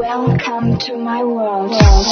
Welcome to my world.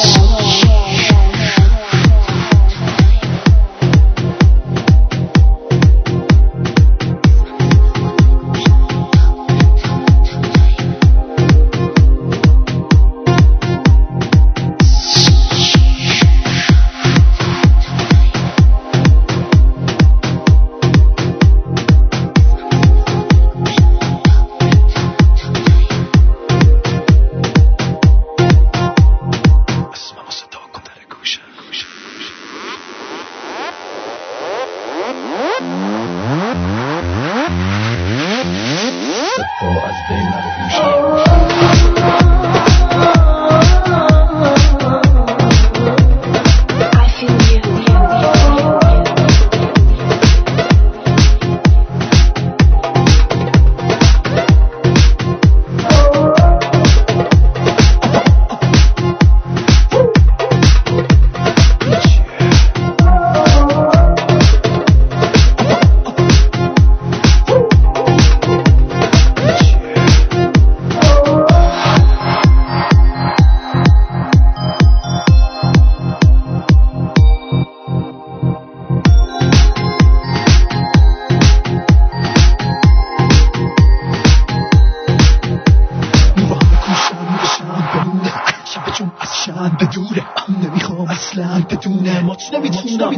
بدونه نمیخوام اصلا بدونه مات نمیتونم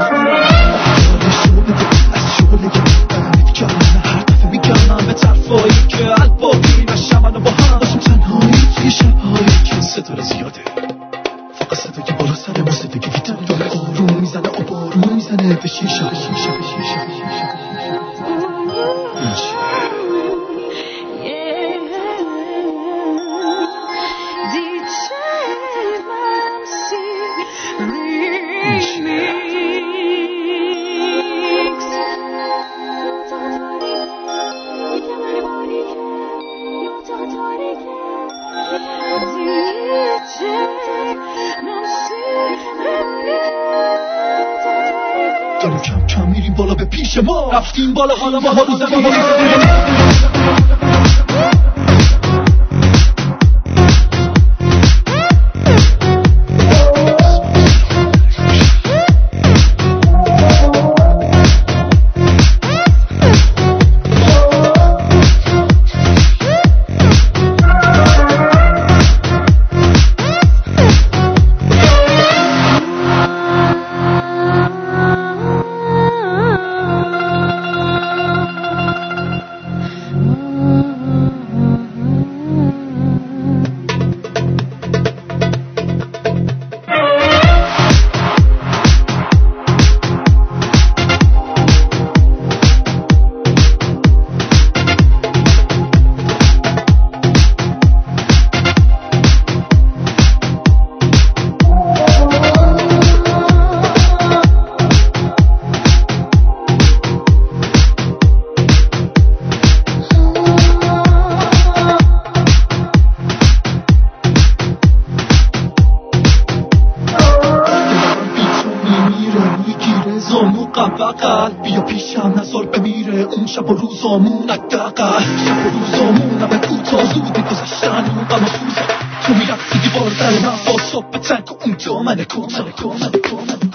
از شغل دمت کردن هر دفعه میگم به طرفایی که الباقی نشم منو با هم باشیم تنهایی توی شبهایی که ستاره زیاده فقط صدای بالا سر موسیقی گیتار داره آروم میزنه و بارون میزنه به شیشه داریم کم کم میریم بالا به پیش ما رفتیم بالا حالا ما رو زدیم بیا پیشم نظر بمیره اون شب و روزامون حداقل شب و روزامون همه کوتاه زودی گذشتن اون غم و سوزه تو میرفتی دیوار در من با صبح تنگ و اون دامن کوتاه